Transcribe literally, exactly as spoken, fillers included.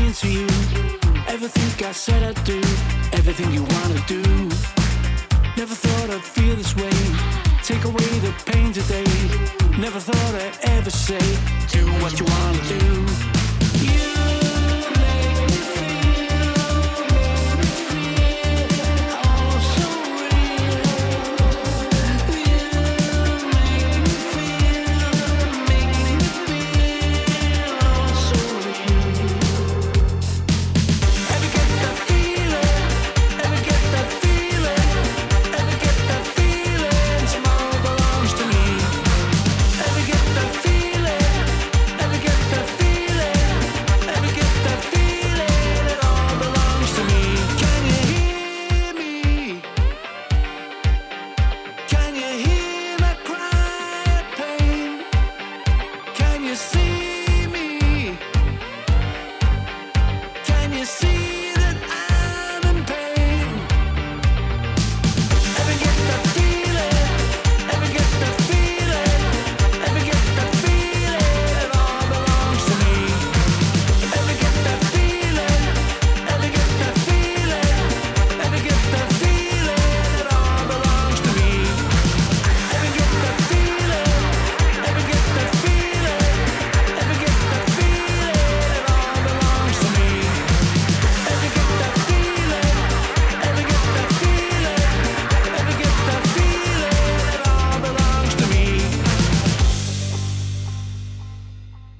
into you. Everything I said I'd do, everything you wanna do. Never thought I'd feel this way. Take away the pain today. Never thought I'd ever say, do what you wanna do.